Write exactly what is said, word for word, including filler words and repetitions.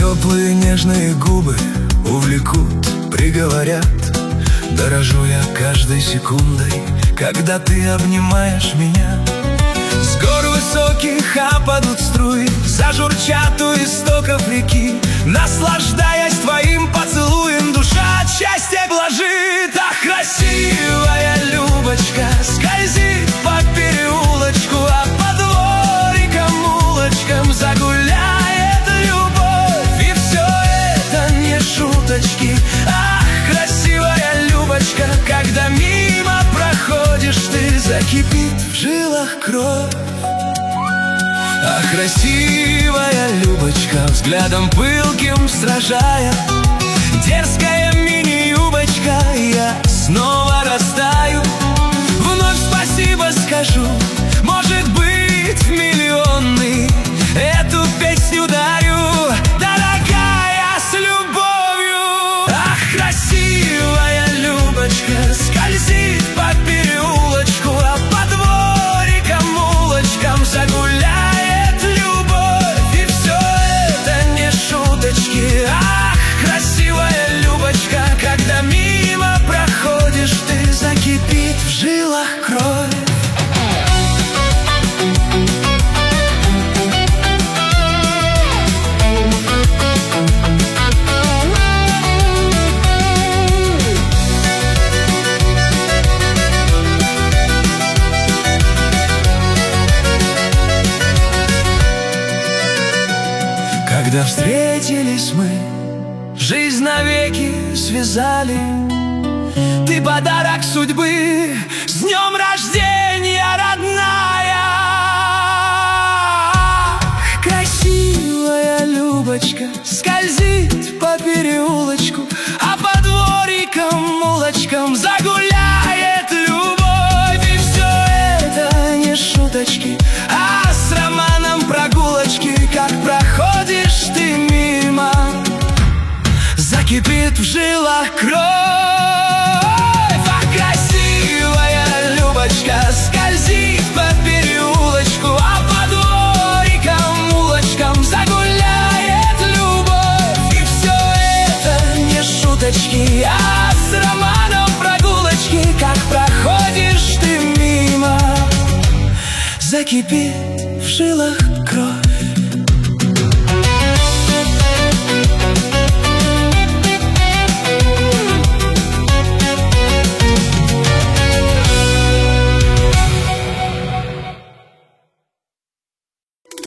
Теплые нежные губы увлекут, приговорят. Дорожу я каждой секундой, когда ты обнимаешь меня. С гор высоких опадут струи, зажурчат у истоков реки. Наслаждаясь твоим поцелуем, душа от счастья блажит. Ах, красивая Любочка скользит по переулочку, а по дворикам, улочкам загуляет любовь. И все это не шуточки. Ах, красивая Любочка, когда мимо проходишь ты, закипит в жилах кровь. А красивая Любочка, взглядом пылким сражая, дерзкая мини-юбочка, я снова растаю. Вновь спасибо скажу, может быть, в миллионный эту песню дарю, дорогая, с любовью. Ах, красивая Любочка скользит по переулочку, а по дворикам, улочкам загуляет любовь. И все это не шуточки. Ах, красивая Любочка, когда мимо проходишь ты, закипит в жилах кровь. Когда встретились мы, жизнь навеки связали. Ты подарок судьбы, с днем рождения, родная! Красивая Любочка скользит по переулочку, а по дворикам, улочкам загуляет любовь. И все это не шуточки, а с романом прогулочки. Как проходишь ты мимо, закипит в жилах кровь. А красивая Любочка скользит по переулочку, а по дворикам, улочкам загуляет любовь. И все это не шуточки, а с романом прогулочки. Как проходишь ты мимо, закипит в жилах кровь.